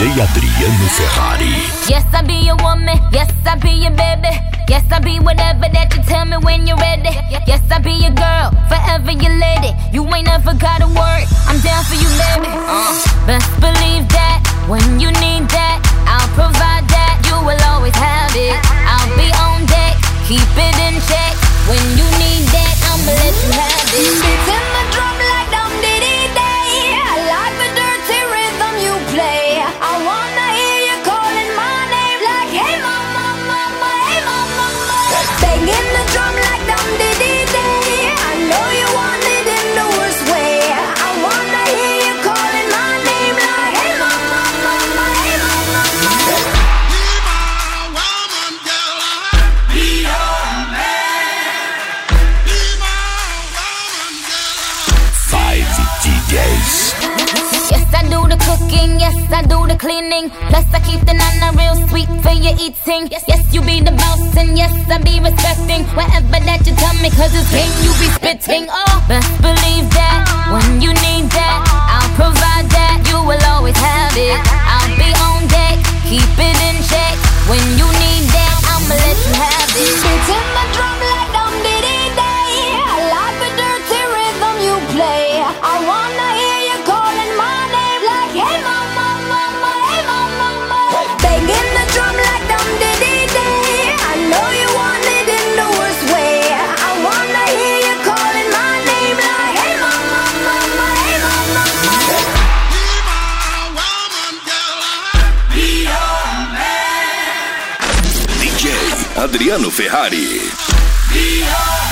DJ Adriano Ferrari. Yes, I be your woman. Yes, I be your baby. Yes, I be whatever that you tell me when you're ready. Yes, I be your girl, forever your lady. You ain't never gotta worry, I'm down for you, baby. Best believe that when you need that, I'll provide that. You will always have it. I'll be on deck, keep it in check. When you need that, I'ma let you have it. Beating the drum like dum diddy day. I like the dirty rhythm you play. I wanna hear you calling my name like hey mama, mama, hey mama, mama. Banging the drum like dum diddy day. I know you want it in the worst way. I wanna hear you calling my name like hey mama, mama, hey mama, mama. Be my woman, girl. Be your man. Be my woman, girl. 5 DJs. Yes, I do the cooking, yes, I do the cleaning. Plus, I keep the nana real sweet for your eating. Yes, you be the boss, and yes, I be respecting whatever that you tell me, cause it's game you be spitting. Oh, best believe that when you need that, I'll provide that. You will always have it. I'll be on deck, keep it in check. When you need that, I'ma let you have it. Beating the drum like dum diddy day. I like the dirty rhythm you play. I wanna hear you calling my name like hey mama, mama, hey mama, mama. Banging the drum like dum diddy day. I know you want it in the worst way. I wanna hear you calling my name like hey mama, mama, hey mama, mama. Be my woman, girl. Be your man. DJ Adriano Ferrari. Be your